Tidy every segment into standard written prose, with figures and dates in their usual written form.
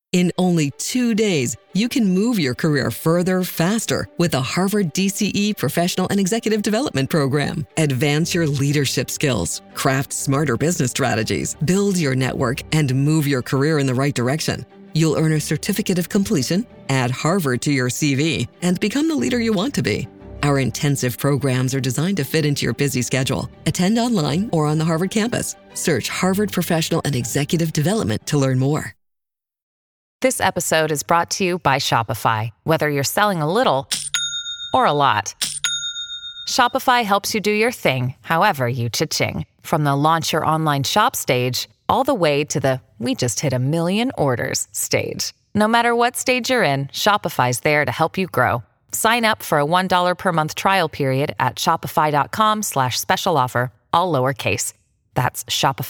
In only 2 days, you can move your career further, faster with the Harvard DCE Professional and Executive Development Program. Advance your leadership skills, craft smarter business strategies, build your network, and move your career in the right direction. You'll earn a certificate of completion, add Harvard to your CV, and become the leader you want to be. Our intensive programs are designed to fit into your busy schedule. Attend online or on the Harvard campus. Search Harvard Professional and Executive Development to learn more. This episode is brought to you by Shopify. Whether you're selling a little or a lot, Shopify helps you do your thing, however you cha-ching. From the launch your online shop stage, all the way to the we just hit 1 million orders stage. No matter what stage you're in, Shopify's there to help you grow. Sign up for a $1 per month trial period at shopify.com/special offer, all lowercase. That's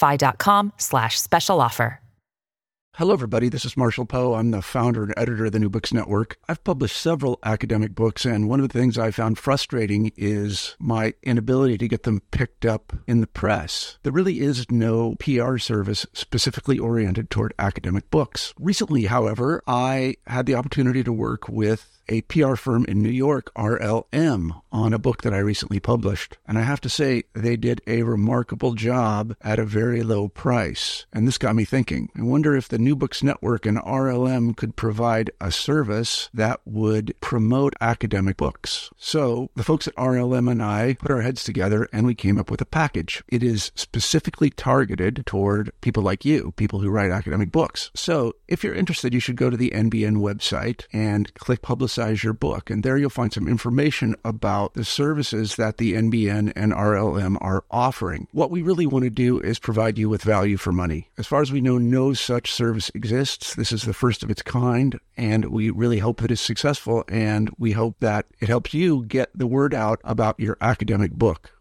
shopify.com/special offer. Hello, everybody. This is Marshall Poe. I'm the founder and editor of the New Books Network. I've published several academic books, and one of the things I found frustrating is my inability to get them picked up in the press. There really is no PR service specifically oriented toward academic books. Recently, however, I had the opportunity to work with a PR firm in New York, RLM, on a book that I recently published. And I have to say, they did a remarkable job at a very low price. And this got me thinking. I wonder if the New Books Network and RLM could provide a service that would promote academic books. So the folks at RLM and I put our heads together and we came up with a package. It is specifically targeted toward people like you, people who write academic books. So if you're interested, you should go to the NBN website and click Publicize Your Book. And there you'll find some information about the services that the NBN and RLM are offering. What we really want to do is provide you with value for money. As far as we know, no such service exists. This is the first of its kind, and we really hope that it's successful, and we hope that it helps you get the word out about your academic book.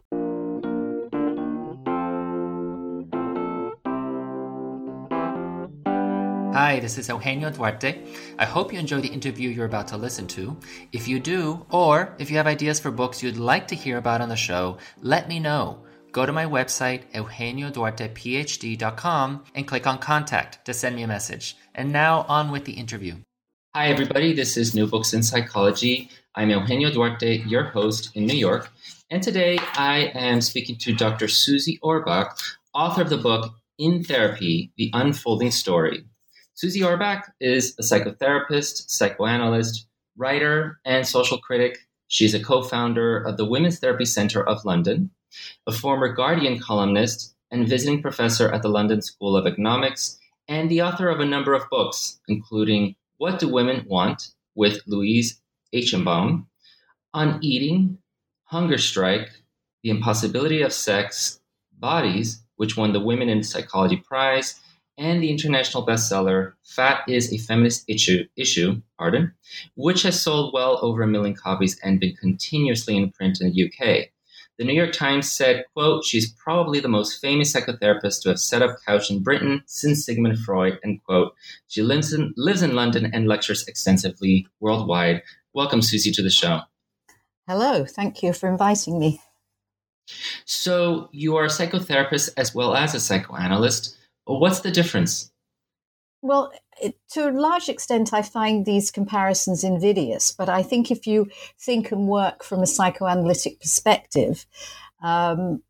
Hi, this is Eugenio Duarte. I hope you enjoy the interview you're about to listen to. If you do, or if you have ideas for books you'd like to hear about on the show, let me know. Go to my website, eugenioduartephd.com, and click on Contact to send me a message. And now on with the interview. Hi, everybody. This is New Books in Psychology. I'm Eugenio Duarte, your host in New York. And today I am speaking to Dr. Susie Orbach, author of the book In Therapy, The Unfolding Story. Susie Orbach is a psychotherapist, psychoanalyst, writer, and social critic. She's a co-founder of the Women's Therapy Centre of London, a former Guardian columnist and visiting professor at the London School of Economics, and the author of a number of books, including What Do Women Want? With Louise Eichenbaum, On Eating, Hunger Strike, The Impossibility of Sex, Bodies, which won the Women in Psychology Prize, and the international bestseller, Fat is a Feminist Issue, which has sold well over 1 million copies and been continuously in print in the UK. The New York Times said, quote, she's probably the most famous psychotherapist to have set up couch in Britain since Sigmund Freud, end quote. She lives in London and lectures extensively worldwide. Welcome, Susie, to the show. Hello, thank you for inviting me. So you are a psychotherapist as well as a psychoanalyst. What's the difference? Well, to a large extent, I find these comparisons invidious, but I think if you think and work from a psychoanalytic perspective, that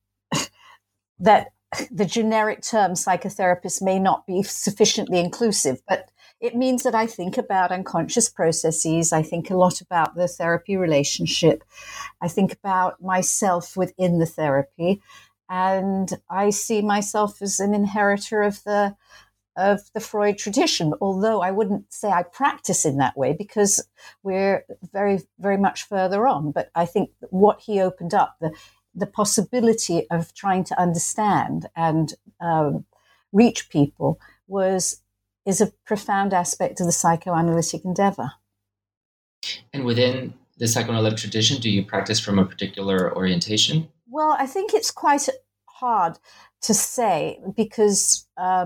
the generic term psychotherapist may not be sufficiently inclusive, but it means that I think about unconscious processes. I think a lot about the therapy relationship. I think about myself within the therapy. And I see myself as an inheritor of the Freud tradition, although I wouldn't say I practice in that way because we're very, very much further on. But I think what he opened up, the possibility of trying to understand and reach people is a profound aspect of the psychoanalytic endeavor. And within the psychoanalytic tradition, do you practice from a particular orientation? Well, I think it's quite hard to say because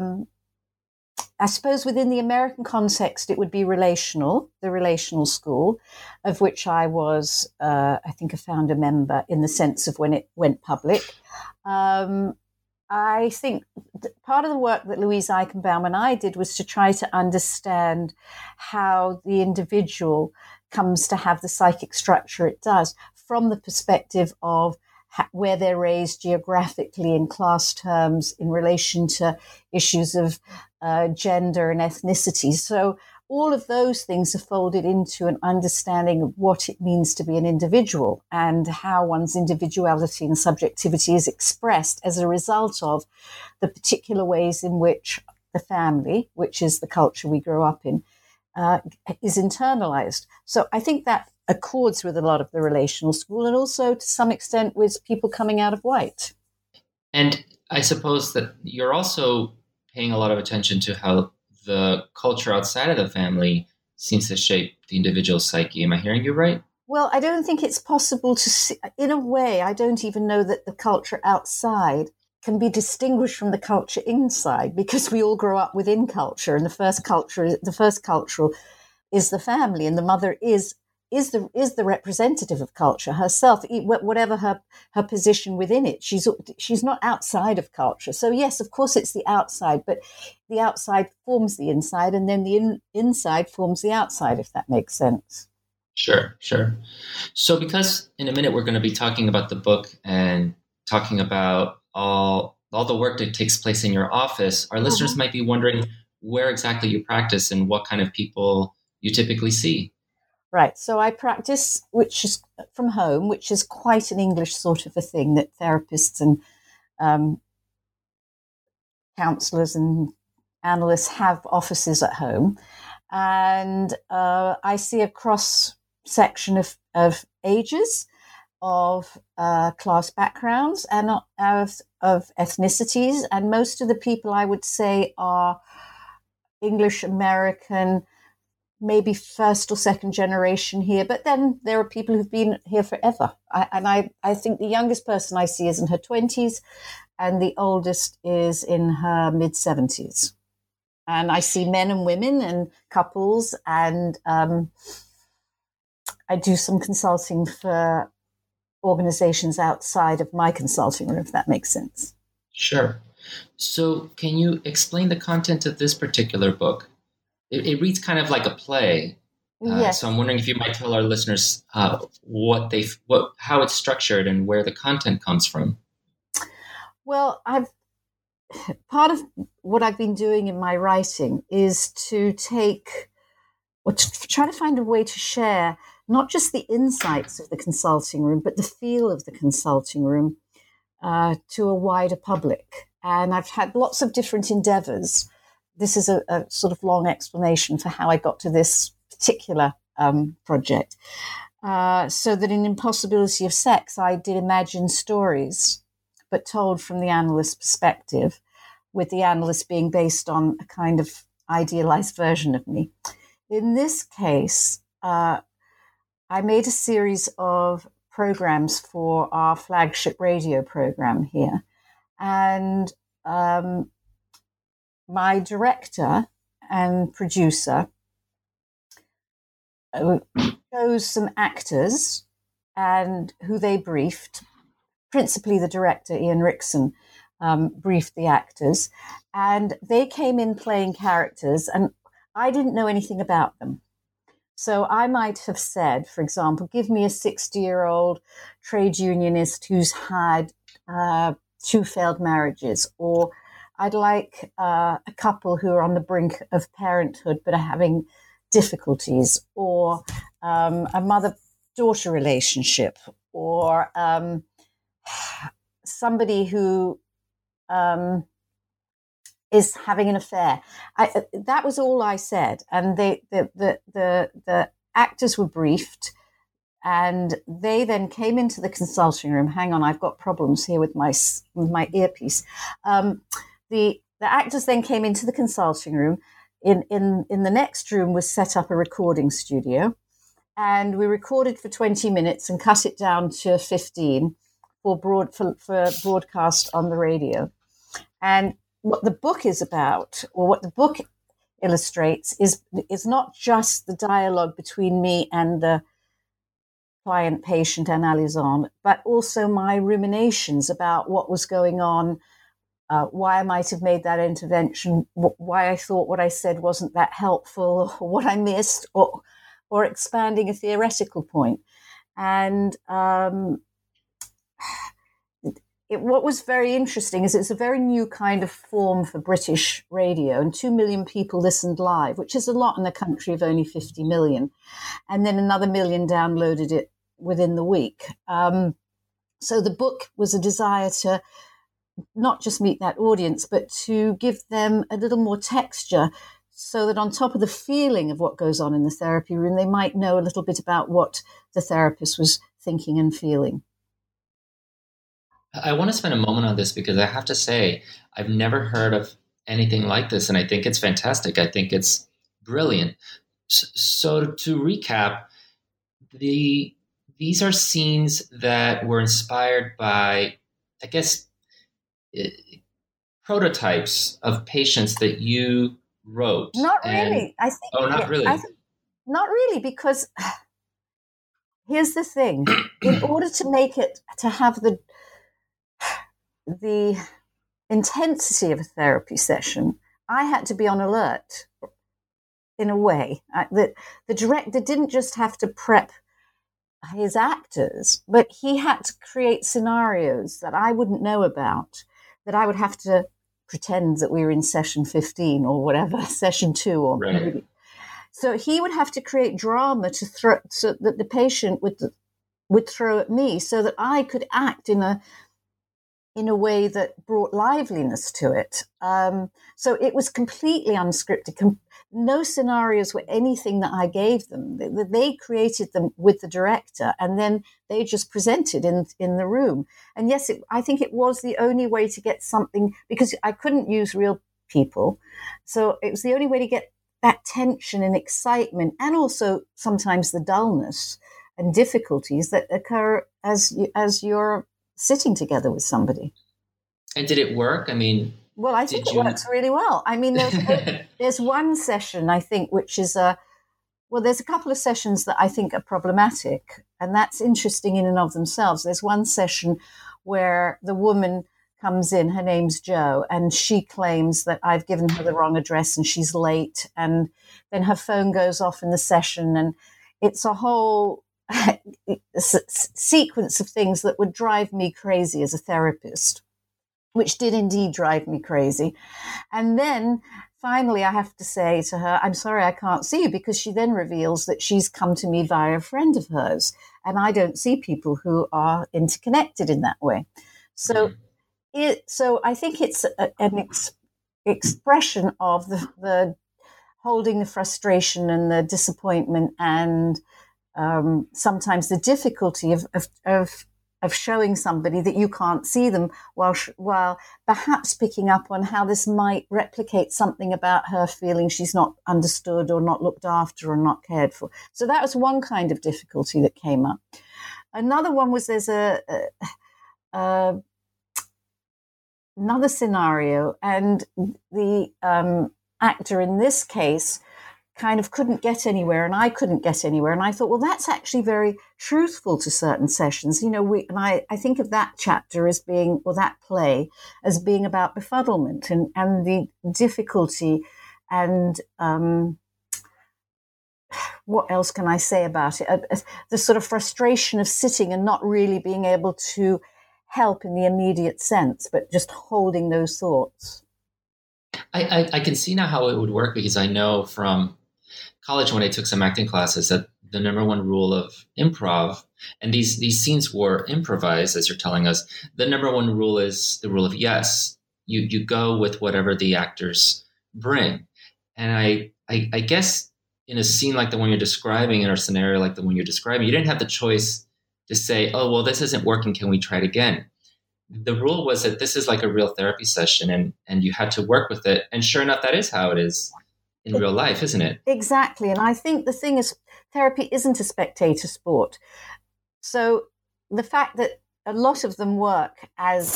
I suppose within the American context, it would be the relational school, of which I was, I think, a founder member in the sense of when it went public. I I think part of the work that Louise Eichenbaum and I did was to try to understand how the individual comes to have the psychic structure it does from the perspective of where they're raised geographically in class terms in relation to issues of gender and ethnicity. So all of those things are folded into an understanding of what it means to be an individual and how one's individuality and subjectivity is expressed as a result of the particular ways in which the family, which is the culture we grow up in, is internalized. So I think that accords with a lot of the relational school and also to some extent with people coming out of white. And I suppose that you're also paying a lot of attention to how the culture outside of the family seems to shape the individual's psyche. Am I hearing you right? Well, I don't think it's possible to see. In a way, I don't even know that the culture outside can be distinguished from the culture inside, because we all grow up within culture, and the first cultural is the family, and the mother is the representative of culture herself, whatever her position within it. She's not outside of culture. So yes, of course it's the outside, but the outside forms the inside, and then the inside forms the outside, if that makes sense. Sure. So because in a minute we're going to be talking about the book and talking about all the work that takes place in your office, our listeners might be wondering where exactly you practice and what kind of people you typically see. Right. So I practice, which is from home, which is quite an English sort of a thing that therapists and counselors and analysts have offices at home. And I see a cross section of ages, of class backgrounds, and of ethnicities. And most of the people I would say are English American, maybe first or second generation here, but then there are people who've been here forever. I think the youngest person I see is in her 20s, and the oldest is in her mid-70s. And I see men and women and couples, and I do some consulting for organizations outside of my consulting room, if that makes sense. Sure. So can you explain the content of this particular book? It reads kind of like a play. Yes. So I'm wondering if you might tell our listeners how it's structured and where the content comes from. Well, part of what I've been doing in my writing is to try to find a way to share not just the insights of the consulting room, but the feel of the consulting room to a wider public. And I've had lots of different endeavors. This is a sort of long explanation for how I got to this particular project. So that in Impossibility of Sex, I did imagine stories, but told from the analyst's perspective, with the analyst being based on a kind of idealized version of me. In this case, I made a series of programs for our flagship radio program here. And my director and producer chose some actors and who they briefed. Principally the director, Ian Rickson, briefed the actors, and they came in playing characters, and I didn't know anything about them. So I might have said, for example, give me a 60-year-old trade unionist who's had 2 failed marriages, or I'd like a couple who are on the brink of parenthood but are having difficulties, or a mother-daughter relationship, or somebody who is having an affair. That was all I said, and the actors were briefed, and they then came into the consulting room. Hang on, I've got problems here with my earpiece. The actors then came into the consulting room. In the next room was set up a recording studio, and we recorded for 20 minutes and cut it down to 15 for broadcast on the radio. And what the book is about, or what the book illustrates, is not just the dialogue between me and the client, patient, and Alison, but also my ruminations about what was going on why I might have made that intervention, why I thought what I said wasn't that helpful, or what I missed, or expanding a theoretical point. And what was very interesting is it's a very new kind of form for British radio, and 2 million people listened live, which is a lot in a country of only 50 million. And then another million downloaded it within the week. So the book was a desire to not just meet that audience, but to give them a little more texture, so that on top of the feeling of what goes on in the therapy room, they might know a little bit about what the therapist was thinking and feeling. I want to spend a moment on this because I have to say, I've never heard of anything like this, and I think it's fantastic. I think it's brilliant. So to recap, these are scenes that were inspired by, I guess, prototypes of patients that you wrote. Not really. I think. Oh, not really. Not really, because here's the thing: in order to make it, to have the intensity of a therapy session, I had to be on alert. In a way, the director didn't just have to prep his actors, but he had to create scenarios that I wouldn't know about, that I would have to pretend that we were in session 15 or whatever, session 2 or right. So he would have to create drama to throw, so that the patient would throw at me, so that I could act in a way that brought liveliness to it. So it was completely unscripted. No scenarios were anything that I gave them. They created them with the director, and then they just presented in the room. And yes, I think it was the only way to get something, because I couldn't use real people. So it was the only way to get that tension and excitement, and also sometimes the dullness and difficulties that occur as you're sitting together with somebody. And did it work? I mean, well, I think it works really well. I mean, there's one session, I think, which is there's a couple of sessions that I think are problematic, and that's interesting in and of themselves. There's one session where the woman comes in, her name's Jo, and she claims that I've given her the wrong address and she's late, and then her phone goes off in the session, and it's a whole sequence of things that would drive me crazy as a therapist, which did indeed drive me crazy. And then finally I have to say to her, I'm sorry, I can't see you, because she then reveals that she's come to me via a friend of hers, and I don't see people who are interconnected in that way. So I think it's an expression of the holding the frustration and the disappointment, and sometimes the difficulty of showing somebody that you can't see them, while perhaps picking up on how this might replicate something about her feeling she's not understood or not looked after or not cared for. So that was one kind of difficulty that came up. Another one was there's another scenario, and the actor in this case kind of couldn't get anywhere, and I couldn't get anywhere. And I thought, well, that's actually very truthful to certain sessions. You know, I think of that chapter as being, or that play as being about befuddlement and the difficulty and what else can I say about it? The sort of frustration of sitting and not really being able to help in the immediate sense, but just holding those thoughts. I can see now how it would work, because I know from college when I took some acting classes that the number one rule of improv, and these scenes were improvised, as you're telling us, the number one rule is the rule of yes. You go with whatever the actors bring. And I guess in a scene like the one you're describing, in a scenario like the one you're describing, you didn't have the choice to say, oh, well, this isn't working. Can we try it again? The rule was that this is like a real therapy session, and you had to work with it. And sure enough, that is how it is in real life, isn't it? Exactly. And I think the thing is, therapy isn't a spectator sport. So the fact that a lot of them work as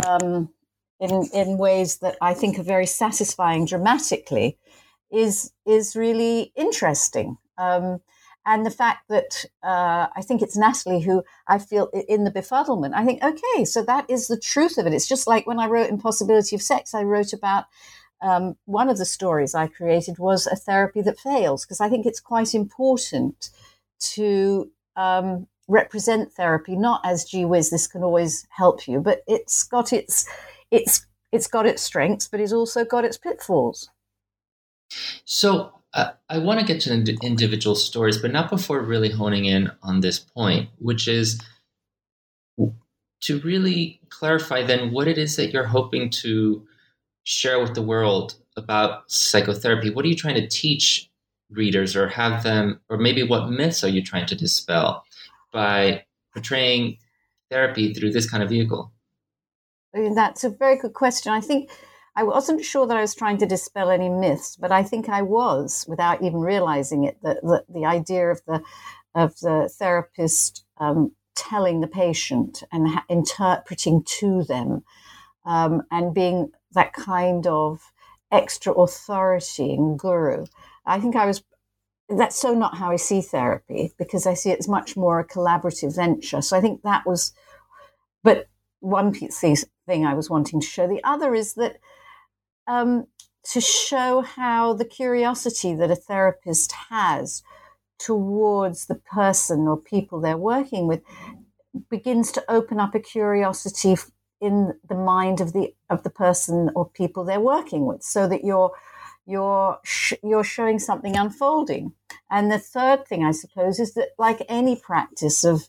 in ways that I think are very satisfying dramatically is really interesting. And the fact that I think it's Natalie who I feel in the befuddlement, I think, okay, so that is the truth of it. It's just like when I wrote Impossibility of Sex, I wrote about one of the stories I created was a therapy that fails, because I think it's quite important to represent therapy, not as, gee whiz, this can always help you, but it's got its strengths, but it's also got its pitfalls. So I want to get to individual stories, but not before really honing in on this point, which is to really clarify then what it is that you're hoping to share with the world about psychotherapy. What are you trying to teach readers, or have them, or maybe what myths are you trying to dispel by portraying therapy through this kind of vehicle? That's a very good question. I think I wasn't sure that I was trying to dispel any myths, but I think I was, without even realizing it, that the idea of the therapist telling the patient and interpreting to them, and being that kind of extra authority and guru. I think that's so not how I see therapy, because I see it as much more a collaborative venture. So I think that was, but one thing I was wanting to show. The other is that to show how the curiosity that a therapist has towards the person or people they're working with begins to open up a curiosity in the mind of the person or people they're working with, so that you're showing something unfolding. And the third thing, I suppose, is that, like any practice of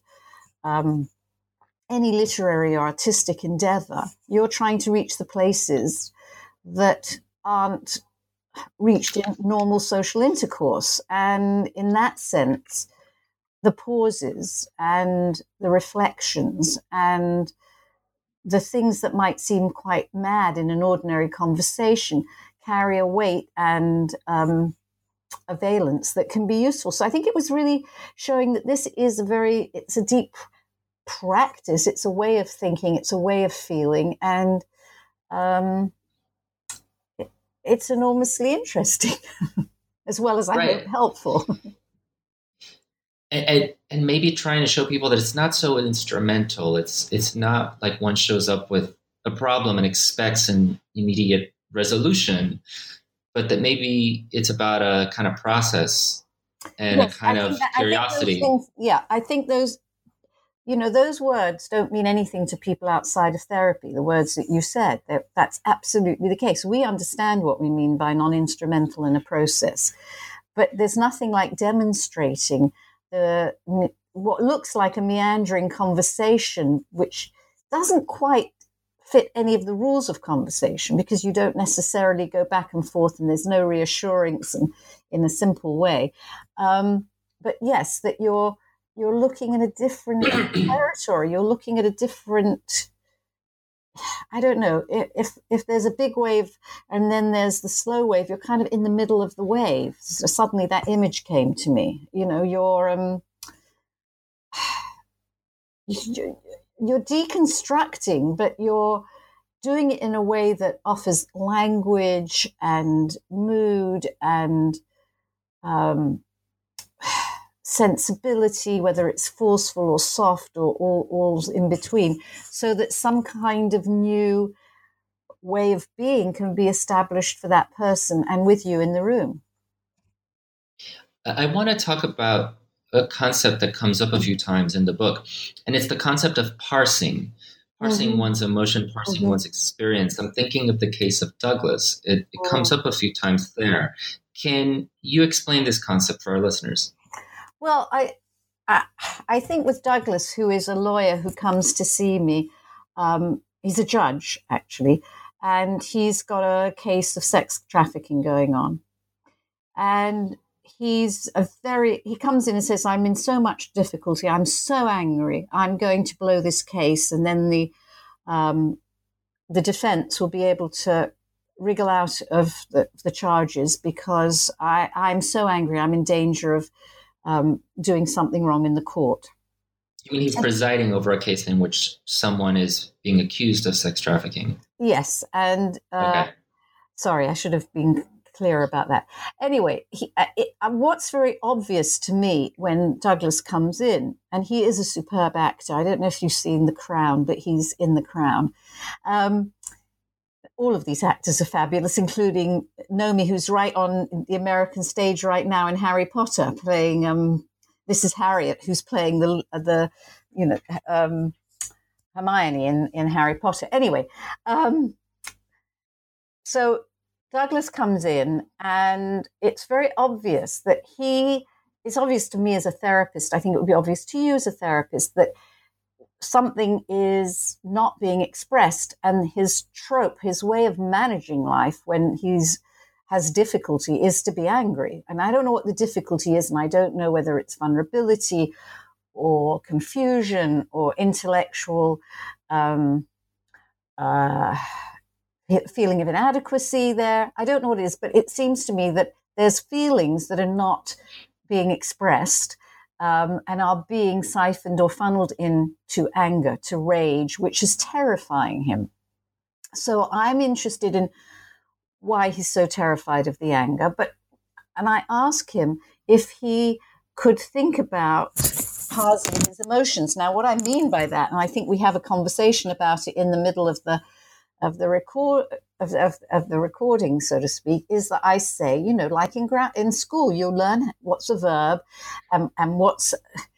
any literary or artistic endeavor, you're trying to reach the places that aren't reached in normal social intercourse. And in that sense, the pauses and the reflections and the things that might seem quite mad in an ordinary conversation carry a weight and a valence that can be useful. So I think it was really showing that this is it's a deep practice. It's a way of thinking. It's a way of feeling. And it's enormously interesting, as well as, I hope, helpful. And maybe trying to show people that it's not so instrumental. It's not like one shows up with a problem and expects an immediate resolution, but that maybe it's about a kind of process and a kind of curiosity. I think those words don't mean anything to people outside of therapy, the words that you said. That's absolutely the case. We understand what we mean by non-instrumental in a process, but there's nothing like demonstrating what looks like a meandering conversation, which doesn't quite fit any of the rules of conversation, because you don't necessarily go back and forth and there's no reassurance in a simple way. But yes, that you're looking at a different territory. You're looking at a different, I don't know, if there's a big wave and then there's the slow wave, you're kind of in the middle of the wave. So suddenly that image came to me. You're deconstructing, but you're doing it in a way that offers language and mood and sensibility, whether it's forceful or soft or all in between, so that some kind of new way of being can be established for that person and with you in the room. I want to talk about a concept that comes up a few times in the book, and it's the concept of parsing one's emotion, parsing one's experience. I'm thinking of the case of Douglas. It comes up a few times there. Can you explain this concept for our listeners? Well, I think with Douglas, who is a lawyer who comes to see me, he's a judge, actually, and he's got a case of sex trafficking going on. And he comes in and says, I'm in so much difficulty. I'm so angry. I'm going to blow this case. And then the defense will be able to wriggle out of the charges, because I'm so angry. I'm in danger of doing something wrong in the court. You mean he's presiding over a case in which someone is being accused of sex trafficking? Yes. And okay. Sorry, I should have been clear about that. Anyway, what's very obvious to me when Douglas comes in, and he is a superb actor. I don't know if you've seen The Crown, but he's in The Crown. All of these actors are fabulous, including Nomi, who's right on the American stage right now in Harry Potter, playing. This is Harriet, who's playing the Hermione in Harry Potter. Anyway, so Douglas comes in, and it's very obvious that it's obvious to me as a therapist. I think it would be obvious to you as a therapist that something is not being expressed, and his trope, his way of managing life when has difficulty is to be angry. And I don't know what the difficulty is, and I don't know whether it's vulnerability or confusion or intellectual feeling of inadequacy there. I don't know what it is, but it seems to me that there's feelings that are not being expressed and are being siphoned or funneled into anger, to rage, which is terrifying him. So I'm interested in why he's so terrified of the anger, and I ask him if he could think about parsing his emotions. Now, what I mean by that, and I think we have a conversation about it in the middle of the recording, so to speak, is that I say, like in school, you learn what's a verb and what's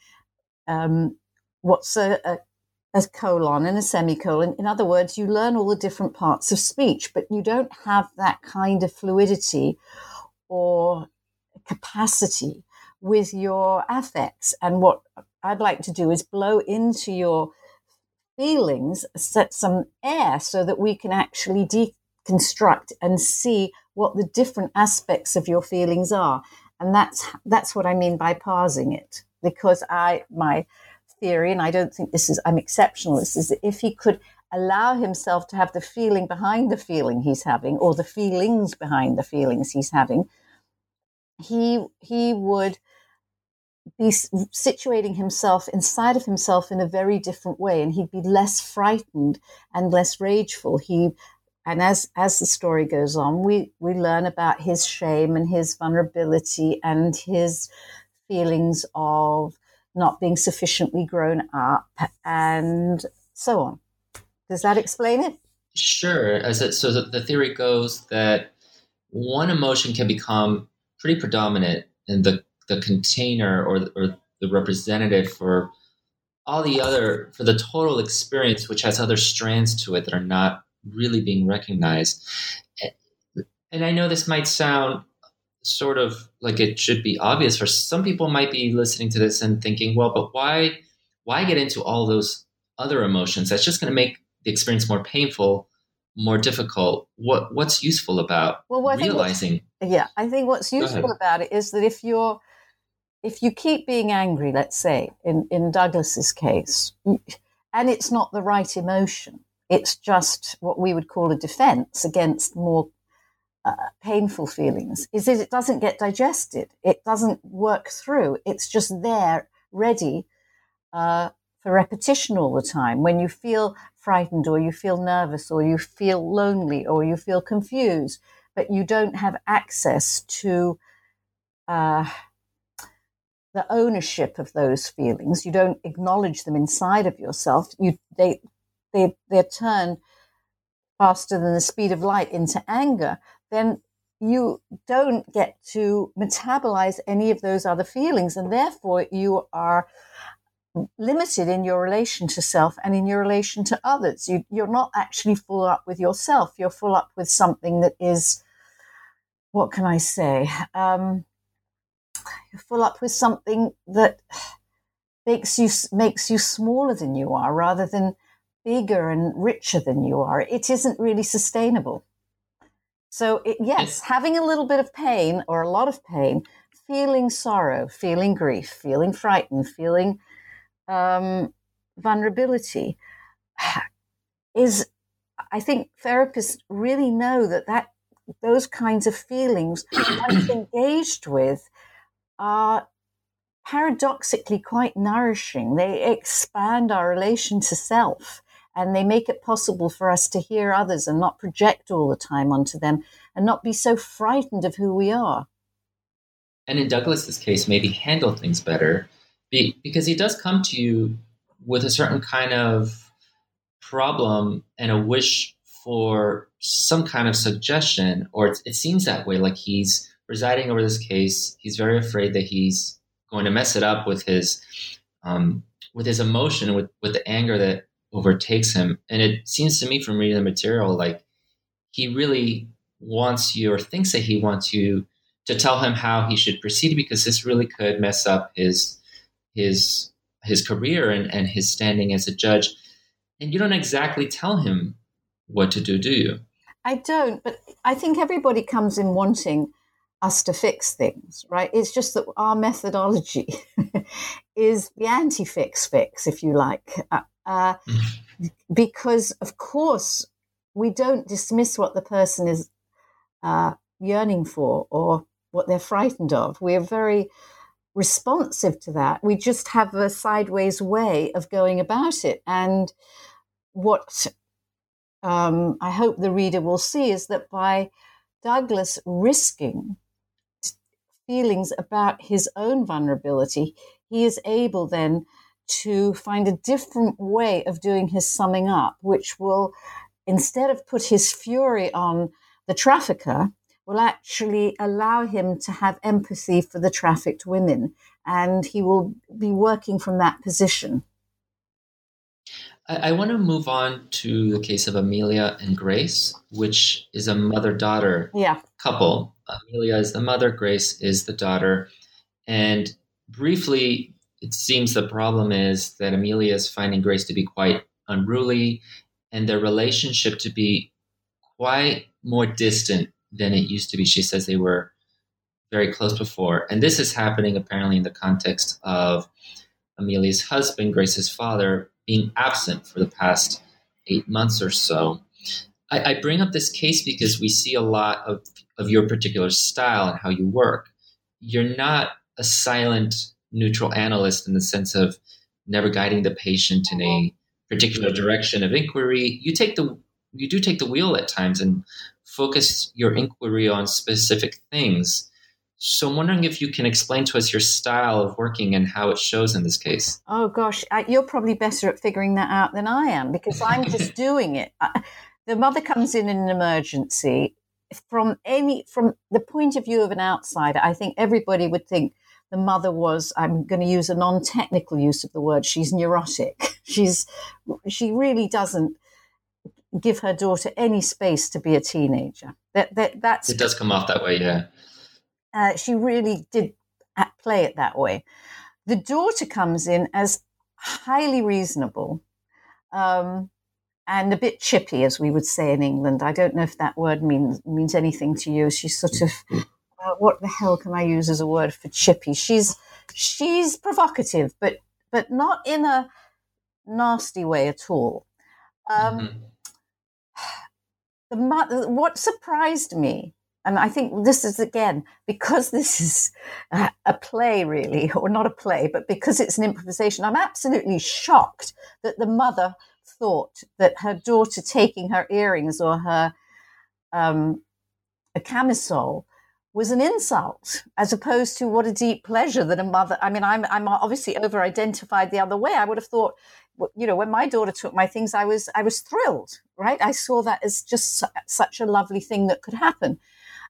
a colon and a semicolon. In other words, you learn all the different parts of speech, but you don't have that kind of fluidity or capacity with your affects. And what I'd like to do is blow into your feelings, set some air so that we can actually deconstruct and see what the different aspects of your feelings are. And that's what I mean by parsing it, because my theory, and I don't think I'm exceptionalist, is that if he could allow himself to have the feeling behind the feeling he's having, or the feelings behind the feelings he's having, he would be situating himself inside of himself in a very different way, and he'd be less frightened and less rageful. And as the story goes on, we learn about his shame and his vulnerability and his feelings of not being sufficiently grown up and so on. Does that explain it? Sure. So the theory goes that one emotion can become pretty predominant in the container or the representative for all the other, for the total experience, which has other strands to it that are not really being recognized. And I know this might sound sort of like it should be obvious for some people. Might be listening to this and thinking, well, but why get into all those other emotions? That's just going to make the experience more painful, more difficult. What's useful about realizing? I think what's useful about it is that if you keep being angry, let's say in Douglas's case, and it's not the right emotion, it's just what we would call a defense against more painful feelings, is that it doesn't get digested. It doesn't work through. It's just there, ready for repetition all the time. When you feel frightened or you feel nervous or you feel lonely or you feel confused, but you don't have access to the ownership of those feelings, you don't acknowledge them inside of yourself, they're turned faster than the speed of light into anger, then you don't get to metabolize any of those other feelings. And therefore you are limited in your relation to self and in your relation to others. You're not actually full up with yourself. You're full up with something that is, what can I say? You're full up with something that makes you smaller than you are rather than bigger and richer than you are. It isn't really sustainable. So yes, having a little bit of pain or a lot of pain, feeling sorrow, feeling grief, feeling frightened, feeling vulnerability is, I think therapists really know that those kinds of feelings, once engaged with, are paradoxically quite nourishing. They expand our relation to self and they make it possible for us to hear others and not project all the time onto them and not be so frightened of who we are. And in Douglas's case, maybe handle things better because he does come to you with a certain kind of problem and a wish for some kind of suggestion, or it seems that way, like he's presiding over this case. He's very afraid that he's going to mess it up with his emotion, with the anger that overtakes him. And it seems to me from reading the material like he really wants you, or thinks that he wants you, to tell him how he should proceed, because this really could mess up his career and his standing as a judge. And you don't exactly tell him what to do you? I don't, but I think everybody comes in wanting us to fix things, right? It's just that our methodology is the anti-fix, if you like, because, of course, we don't dismiss what the person is yearning for or what they're frightened of. We're very responsive to that. We just have a sideways way of going about it. And what I hope the reader will see is that by Douglas risking feelings about his own vulnerability, he is able then to find a different way of doing his summing up, which will, instead of put his fury on the trafficker, will actually allow him to have empathy for the trafficked women. And he will be working from that position. I want to move on to the case of Amelia and Grace, which is a mother-daughter couple. Amelia is the mother, Grace is the daughter. And briefly, it seems the problem is that Amelia is finding Grace to be quite unruly and their relationship to be quite more distant than it used to be. She says they were very close before. And this is happening apparently in the context of Amelia's husband, Grace's father, being absent for the past 8 months or so. I bring up this case because we see a lot of your particular style and how you work. You're not a silent, neutral analyst in the sense of never guiding the patient in a particular direction of inquiry. You do take the wheel at times and focus your inquiry on specific things. So I'm wondering if you can explain to us your style of working and how it shows in this case. Oh, gosh, you're probably better at figuring that out than I am, because I'm just doing it. The mother comes in an emergency. From the point of view of an outsider, I think everybody would think the mother was, I'm going to use a non-technical use of the word, she's neurotic. She really doesn't give her daughter any space to be a teenager. That's it does come off that way, yeah. She really did play it that way. The daughter comes in as highly reasonable and a bit chippy, as we would say in England. I don't know if that word means anything to you. She's sort of, what the hell can I use as a word for chippy? She's provocative, but not in a nasty way at all. What surprised me, and I think this is, again, because this is a play, really, or not a play, but because it's an improvisation, I'm absolutely shocked that the mother thought that her daughter taking her earrings or her a camisole was an insult, as opposed to what a deep pleasure that a mother. I mean, I'm obviously over-identified the other way. I would have thought, when my daughter took my things, I was thrilled, right? I saw that as just such a lovely thing that could happen.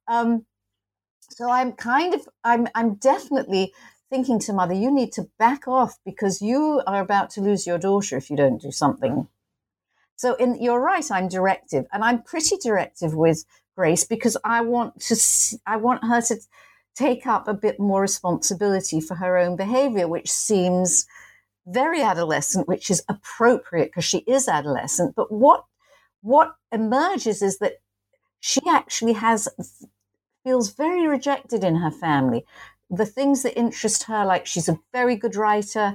So I'm definitely thinking to mother, you need to back off because you are about to lose your daughter if you don't do something. So you're right, I'm directive, and I'm pretty directive with Grace because I want her to take up a bit more responsibility for her own behavior, which seems very adolescent, which is appropriate because she is adolescent. But what emerges is that she actually feels very rejected in her family. The things that interest her, like she's a very good writer,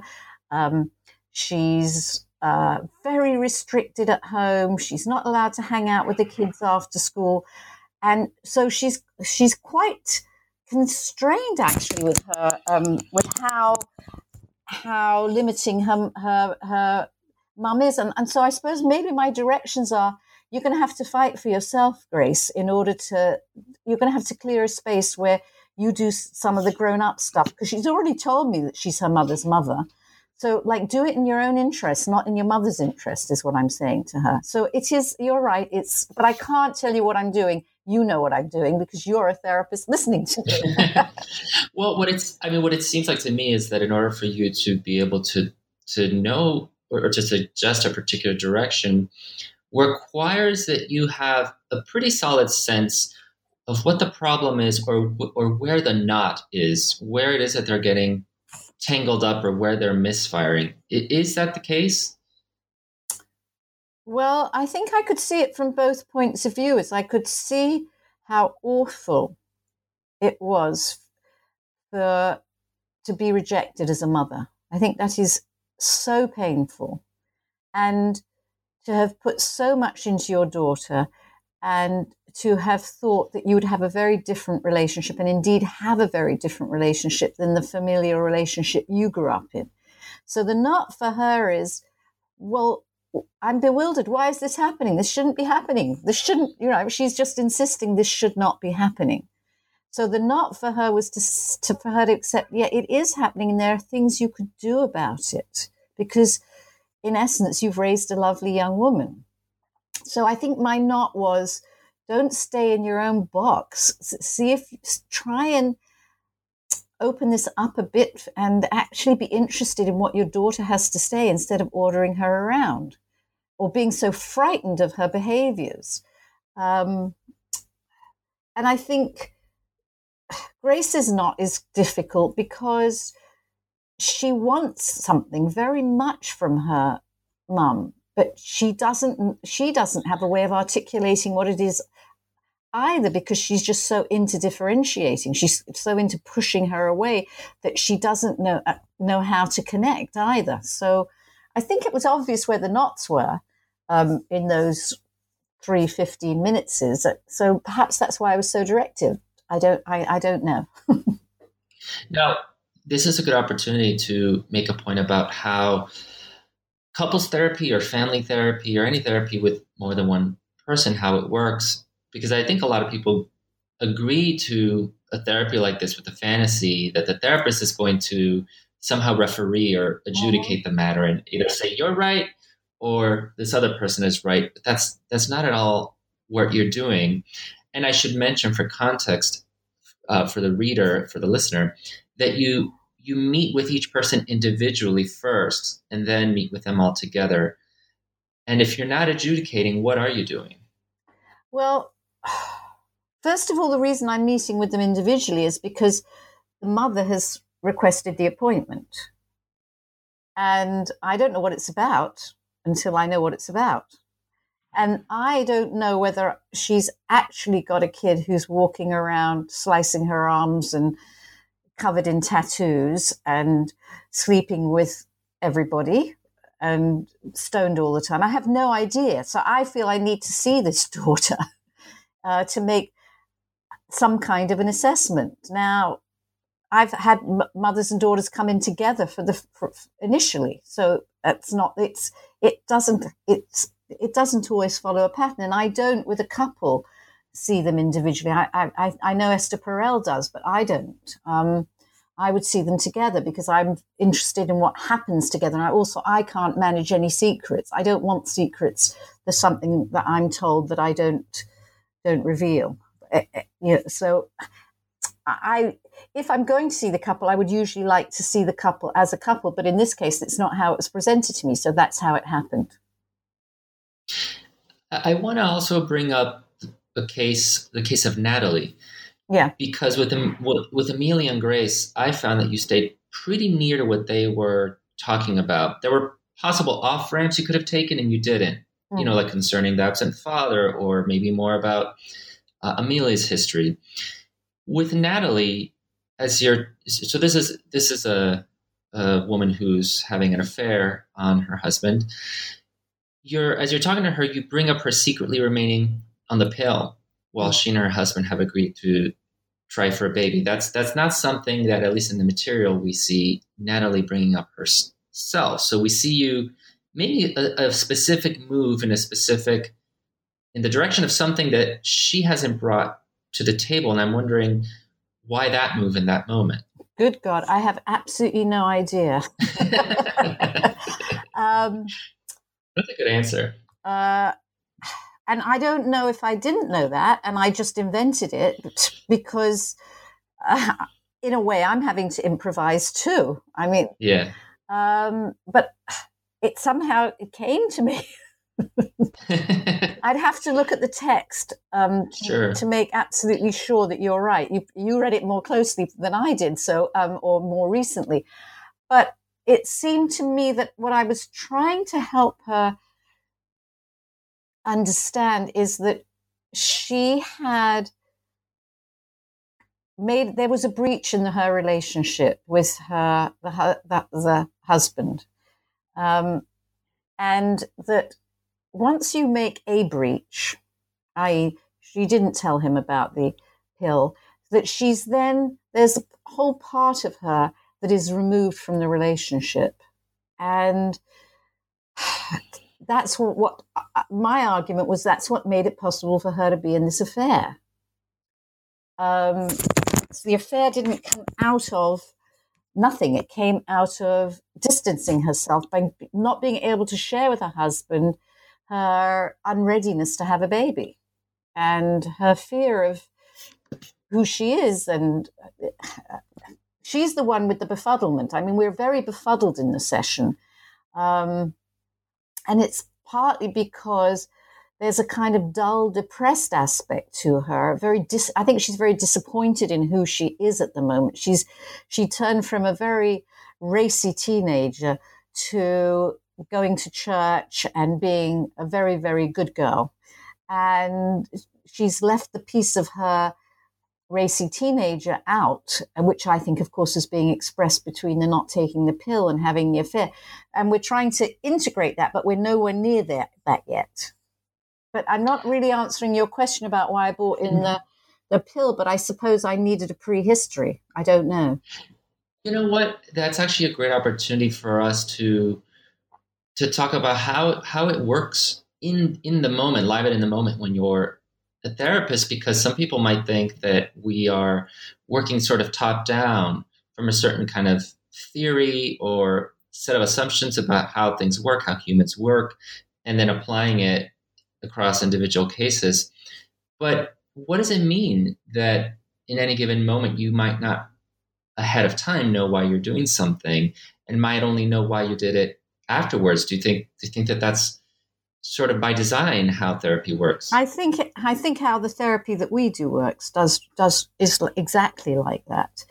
she's very restricted at home, she's not allowed to hang out with the kids after school, and so she's quite constrained actually with her with how limiting her mum is. And so I suppose maybe my directions are, you're going to have to fight for yourself, Grace, you're going to have to clear a space where you do some of the grown-up stuff, because she's already told me that she's her mother's mother. So, like, do it in your own interest, not in your mother's interest, is what I'm saying to her. So it is, you're right, but I can't tell you what I'm doing. You know what I'm doing because you're a therapist listening to me. Well, what it seems like to me is that in order for you to be able to know or to suggest a particular direction requires that you have a pretty solid sense of what the problem is, or where the knot is, where it is that they're getting tangled up or where they're misfiring. Is that the case? Well, I think I could see it from both points of view. I could see how awful it was to be rejected as a mother. I think that is so painful. And to have put so much into your daughter and to have thought that you would have a very different relationship, and indeed have a very different relationship than the familial relationship you grew up in. So the knot for her is, well, I'm bewildered. Why is this happening? This shouldn't be happening. This shouldn't, she's just insisting this should not be happening. So the knot for her was for her to accept, yeah, it is happening and there are things you could do about it, because in essence, you've raised a lovely young woman. So I think my knot was, don't stay in your own box. Try and open this up a bit and actually be interested in what your daughter has to say instead of ordering her around or being so frightened of her behaviors. And I think Grace's knot is difficult because she wants something very much from her mum, but she doesn't have a way of articulating what it is either, because she's just so into differentiating. She's so into pushing her away that she doesn't know how to connect either. So I think it was obvious where the knots were in those 15 minutes. So perhaps that's why I was so directive. I don't know. Now, this is a good opportunity to make a point about how couples therapy or family therapy or any therapy with more than one person, how it works. Because I think a lot of people agree to a therapy like this with the fantasy that the therapist is going to somehow referee or adjudicate the matter and either say you're right or this other person is right. But that's not at all what you're doing. And I should mention for context, for the reader, for the listener, that you meet with each person individually first and then meet with them all together. And if you're not adjudicating, what are you doing? Well, first of all, the reason I'm meeting with them individually is because the mother has requested the appointment. And I don't know what it's about until I know what it's about. And I don't know whether she's actually got a kid who's walking around slicing her arms and covered in tattoos and sleeping with everybody and stoned all the time. I have no idea. So I feel I need to see this daughter to make some kind of an assessment. Now, I've had mothers and daughters come in together initially. So it doesn't always follow a pattern. And I don't, with a couple, see them individually. I know Esther Perel does, but I don't. I would see them together because I'm interested in what happens together. And I can't manage any secrets. I don't want secrets. There's something that I'm told that I don't reveal. So if I'm going to see the couple, I would usually like to see the couple as a couple. But in this case, it's not how it was presented to me. So that's how it happened. I want to also bring up the case of Natalie. Yeah. Because with Amelia and Grace, I found that you stayed pretty near to what they were talking about. There were possible off-ramps you could have taken and you didn't, like concerning the absent father or maybe more about Amelia's history. With Natalie, so this is a woman who's having an affair on her husband. As you're talking to her, you bring up her secretly remaining on the pill while she and her husband have agreed to try for a baby. That's not something that, at least in the material, we see Natalie bringing up herself. So we see you maybe a specific move in the direction of something that she hasn't brought to the table. And I'm wondering why that move in that moment. Good God, I have absolutely no idea. That's a good answer. And I don't know if I didn't know that and I just invented it because in a way I'm having to improvise too. I mean, yeah. But it came to me. I'd have to look at the text Sure. to make absolutely sure that you're right. You read it more closely than I did, so or more recently. But it seemed to me that what I was trying to help her understand is that she had there was a breach in her relationship with the husband, and that once you make a breach, i.e. she didn't tell him about the pill, that there's a whole part of her that is removed from the relationship. And that's what my argument was, that's what made it possible for her to be in this affair. So the affair didn't come out of nothing. It came out of distancing herself by not being able to share with her husband her unreadiness to have a baby and her fear of who she is. And she's the one with the befuddlement. I mean, we're very befuddled in the session. And it's partly because there's a kind of dull, depressed aspect to her. I think she's very disappointed in who she is at the moment. She turned from a very racy teenager to going to church and being a very, very good girl. And she's left the piece of her racy teenager out, which I think, of course, is being expressed between the not taking the pill and having the affair. And we're trying to integrate that, but we're nowhere near that yet. But I'm not really answering your question about why I brought in the pill, but I suppose I needed a prehistory. I don't know. You know what? That's actually a great opportunity for us to talk about how it works in the moment, live it in the moment when you're a therapist, because some people might think that we are working sort of top down from a certain kind of theory or set of assumptions about how things work, how humans work, and then applying it across individual cases. But what does it mean that in any given moment you might not ahead of time know why you're doing something and might only know why you did it afterwards? Do you think that that's sort of by design how therapy works? I think how the therapy that we do works is exactly like that.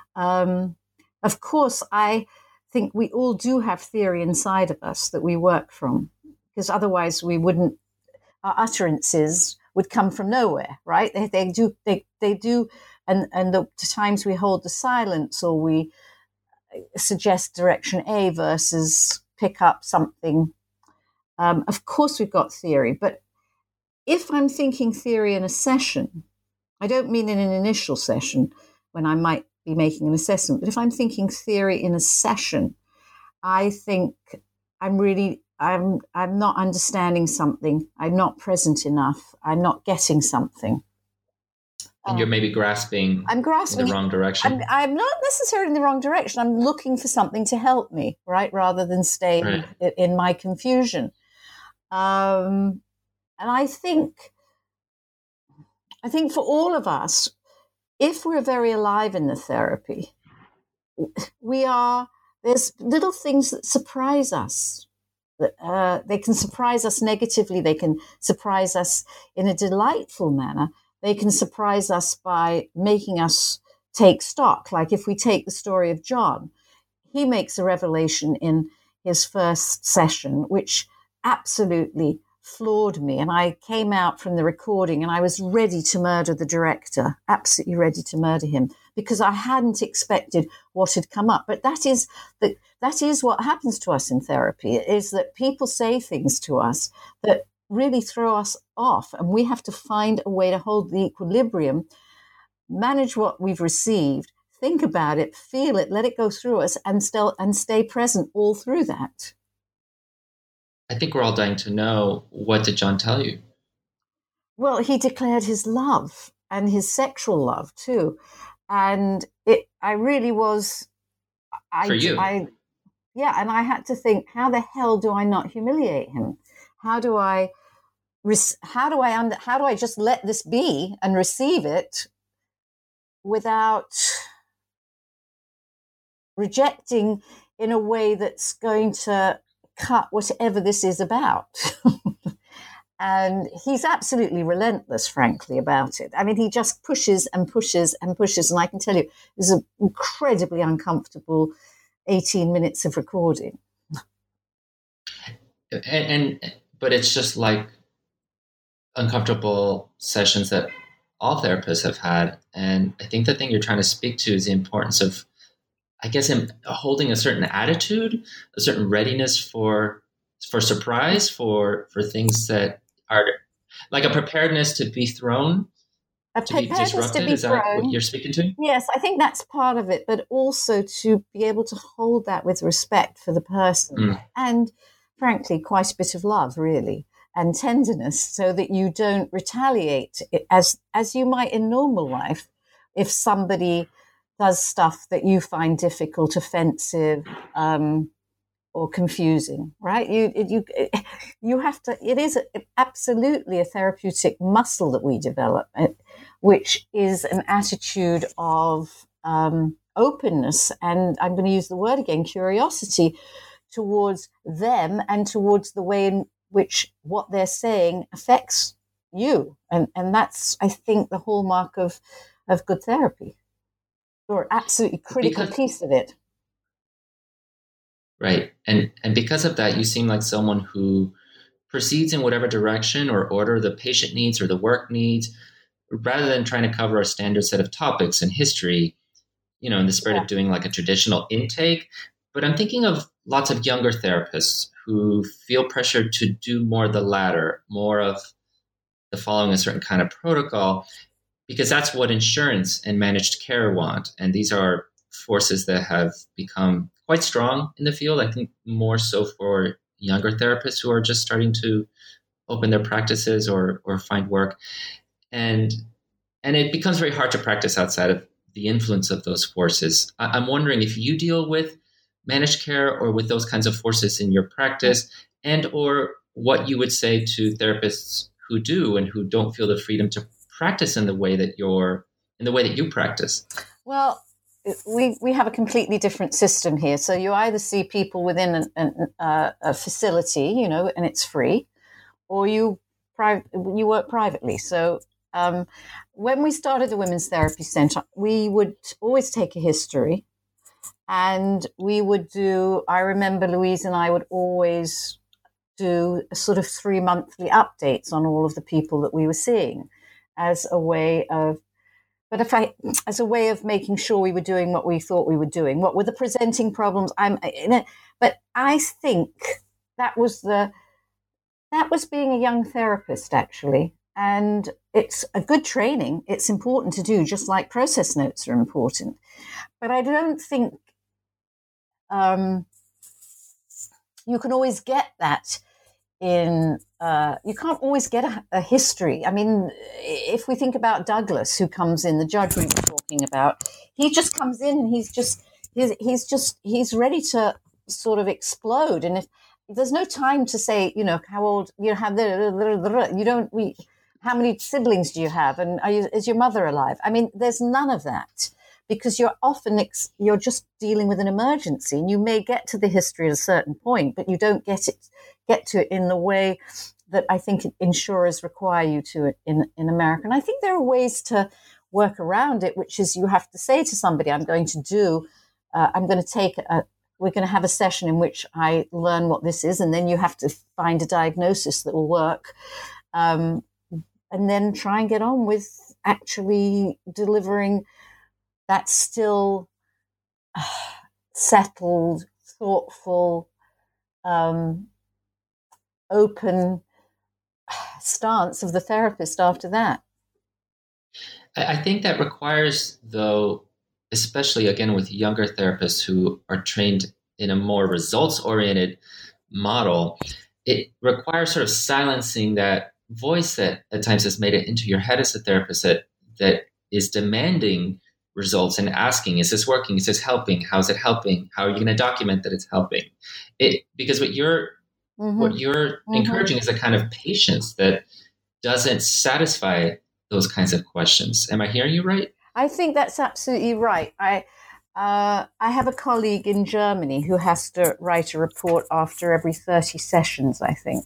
Of course, I think we all do have theory inside of us that we work from, because otherwise our utterances would come from nowhere, right? They do, and the times we hold the silence or we suggest direction A versus pick up something. Of course, we've got theory, but if I'm thinking theory in a session, I don't mean in an initial session when I might be making an assessment, but if I'm thinking theory in a session, I think I'm not understanding something. I'm not present enough. I'm not getting something. And you're maybe grasping in the wrong direction. I'm not necessarily in the wrong direction. I'm looking for something to help me, right? Rather than stay in my confusion. And I think for all of us, if we're very alive in the therapy, there's little things that surprise us. They can surprise us negatively. They can surprise us in a delightful manner. They can surprise us by making us take stock. Like if we take the story of John, he makes a revelation in his first session, which absolutely floored me. And I came out from the recording and I was ready to murder the director, absolutely ready to murder him, because I hadn't expected what had come up. But that is what happens to us in therapy, is that people say things to us that really throw us off, and we have to find a way to hold the equilibrium, manage what we've received, think about it, feel it, let it go through us, and stay present all through that. I think we're all dying to know, what did John tell you? Well, he declared his love and his sexual love too. And I really was, For you? yeah. And I had to think, how the hell do I not humiliate him? How do I just let this be and receive it without rejecting in a way that's going to cut whatever this is about? And he's absolutely relentless, frankly, about it. I mean, he just pushes and pushes and pushes. And I can tell you, it's an incredibly uncomfortable 18 minutes of recording. But it's just like uncomfortable sessions that all therapists have had. And I think the thing you're trying to speak to is the importance of, I guess, him holding a certain attitude, a certain readiness for surprise, for things that are like a preparedness to be thrown, to be disrupted. Is that what you're speaking to? Yes, I think that's part of it, but also to be able to hold that with respect for the person and, frankly, quite a bit of love, really, and tenderness, so that you don't retaliate as you might in normal life if somebody does stuff that you find difficult, offensive, or confusing, right? You have to. It is absolutely a therapeutic muscle that we develop, which is an attitude of openness, and I'm going to use the word again, curiosity, towards them and towards the way in which what they're saying affects you, and that's, I think, the hallmark of good therapy, or absolutely critical piece of it. Right. And because of that, you seem like someone who proceeds in whatever direction or order the patient needs or the work needs, rather than trying to cover a standard set of topics in history, in the spirit of doing like a traditional intake. But I'm thinking of lots of younger therapists who feel pressured to do more of the latter, more of the following a certain kind of protocol, because that's what insurance and managed care want. And these are forces that have become quite strong in the field. I think more so for younger therapists who are just starting to open their practices or find work. And it becomes very hard to practice outside of the influence of those forces. I'm wondering if you deal with managed care or with those kinds of forces in your practice, and or what you would say to therapists who do and who don't feel the freedom to practice in the way that you practice. Well, we have a completely different system here. So you either see people within a facility, and it's free, or you work privately. So when we started the Women's Therapy Center, we would always take a history, and we would do, I remember Louise and I would always do a sort of 3 monthly updates on all of the people that we were seeing as a way of making sure we were doing what we thought we were doing. What were the presenting problems? But I think that was being a young therapist, actually. And it's a good training. It's important to do, just like process notes are important. But I don't think you can always get that you can't always get a history. I mean, if we think about Douglas, who comes in, the judge we were talking about, he just comes in and he's ready to sort of explode. And if there's no time to say, how old you have, how many siblings do you have, and is your mother alive? I mean, there's none of that, because you're often you're just dealing with an emergency, and you may get to the history at a certain point, but you don't get to it in the way that I think insurers require you to in America. And I think there are ways to work around it, which is you have to say to somebody, we're going to have a session in which I learn what this is, and then you have to find a diagnosis that will work, and then try and get on with actually delivering that still settled, thoughtful, open stance of the therapist after that. I think that requires, though, especially again with younger therapists who are trained in a more results-oriented model, it requires sort of silencing that voice that at times has made it into your head as a therapist that is demanding results and asking, is this working? Is this helping? How's it helping? How are you going to document that it's helping? Because what you're encouraging is a kind of patience that doesn't satisfy those kinds of questions. Am I hearing you right? I think that's absolutely right. I have a colleague in Germany who has to write a report after every 30 sessions, I think.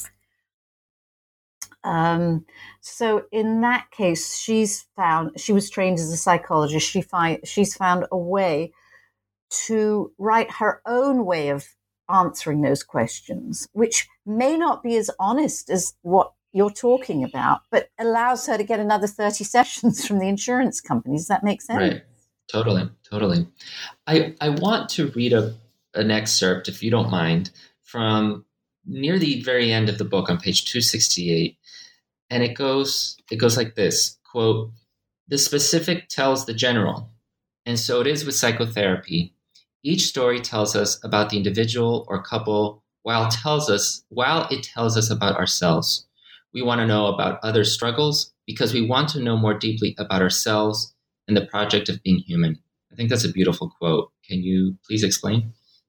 So in that case, she was trained as a psychologist. She's found a way to write her own way of answering those questions, which may not be as honest as what you're talking about, but allows her to get another 30 sessions from the insurance companies. Does that make sense? Right. Totally. I want to read an excerpt, if you don't mind, from near the very end of the book on page 268. And it goes like this, quote, "The specific tells the general. And so it is with psychotherapy. Each story tells us about the individual or couple while it tells us about ourselves. We want to know about others' struggles because we want to know more deeply about ourselves and the project of being human." I think that's a beautiful quote. Can you please explain?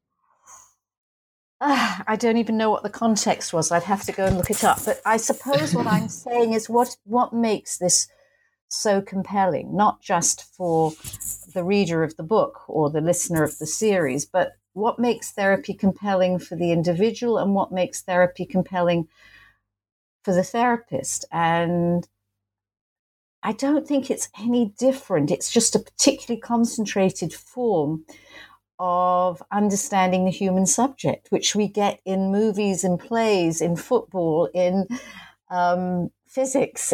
I don't even know what the context was. I'd have to go and look it up. But I suppose what I'm saying is what makes this so compelling, not just for the reader of the book or the listener of the series, but what makes therapy compelling for the individual and what makes therapy compelling for the therapist. And I don't think it's any different. It's just a particularly concentrated form of understanding the human subject, which we get in movies, in plays, in football, in physics.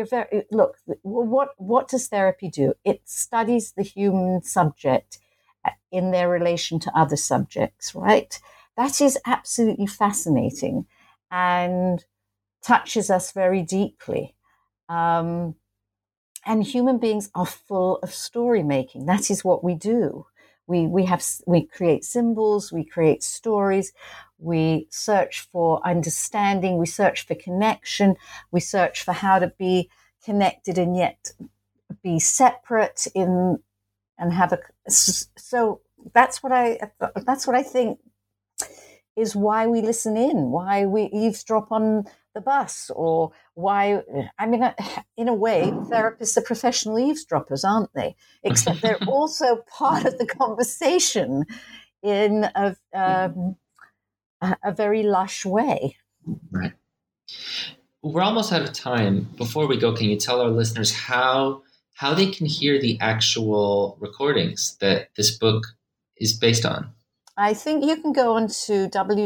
What does therapy do? It studies the human subject in their relation to other subjects, right? That is absolutely fascinating and touches us very deeply. And human beings are full of story making. That is what we do. We create symbols, we create stories, we search for understanding, we search for connection, we search for how to be connected and yet be separate and have so that's what I think is why we listen in, why we eavesdrop on the bus, or why, I mean, in a way, therapists are professional eavesdroppers, aren't they? Except they're also part of the conversation in a very lush way. Right. We're almost out of time. Before we go, can you tell our listeners how they can hear the actual recordings that this book is based on? I think you can go on to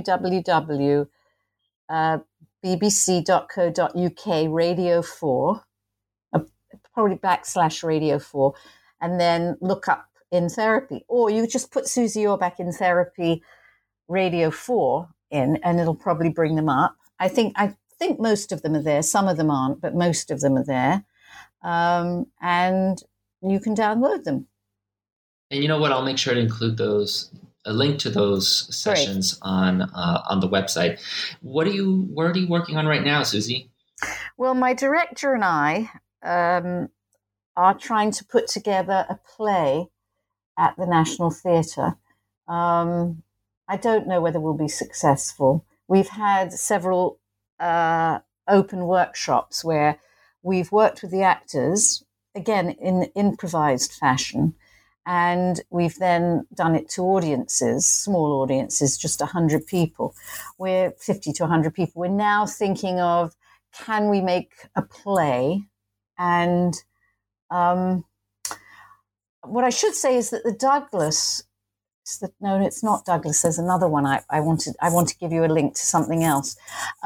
www.bbc.co.uk Radio 4, probably /Radio 4, and then look up In Therapy. Or you just put Susie Orbach In Therapy Radio 4 in, and it'll probably bring them up. I think most of them are there. Some of them aren't, but most of them are there. And you can download them. And you know what? I'll make sure to include a link to those sessions on the website. What are you working on right now, Susie? Well, my director and I are trying to put together a play at the National Theatre. I don't know whether we'll be successful. We've had several open workshops where we've worked with the actors, again, in improvised fashion, and we've then done it to audiences, small audiences, just 100 people. We're 50 to 100 people. We're now thinking of, can we make a play? And what I should say is that the Douglas, no, it's not Douglas. There's another one. I want to give you a link to something else.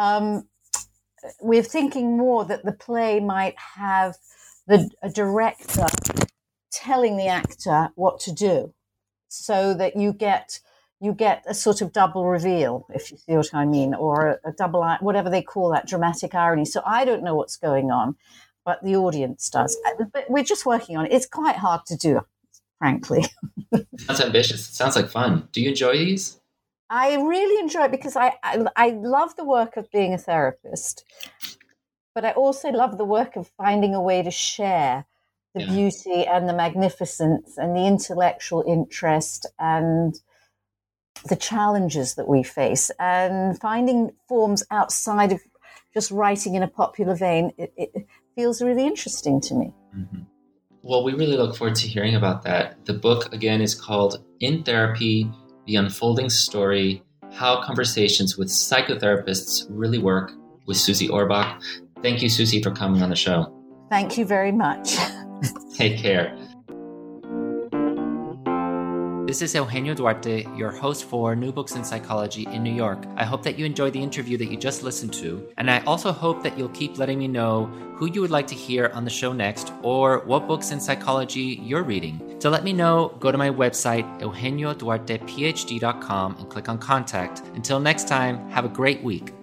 We're thinking more that the play might have a director telling the actor what to do, so that you get a sort of double reveal, if you see what I mean, or a double, whatever they call that, dramatic irony. So I don't know what's going on, but the audience does. But we're just working on it. It's quite hard to do, frankly. Sounds ambitious. It sounds like fun. Do you enjoy these? I really enjoy it because I love the work of being a therapist, but I also love the work of finding a way to share the beauty and the magnificence and the intellectual interest and the challenges that we face, and finding forms outside of just writing in a popular vein. It feels really interesting to me. Mm-hmm. Well, we really look forward to hearing about that. The book, again, is called In Therapy, The Unfolding Story, How Conversations with Psychotherapists Really Work, with Susie Orbach. Thank you, Susie, for coming on the show. Thank you very much. Take care. This is Eugenio Duarte, your host for New Books in Psychology in New York. I hope that you enjoyed the interview that you just listened to, and I also hope that you'll keep letting me know who you would like to hear on the show next, or what books in psychology you're reading. To let me know, go to my website, eugenioduartephd.com, and click on Contact. Until next time, have a great week.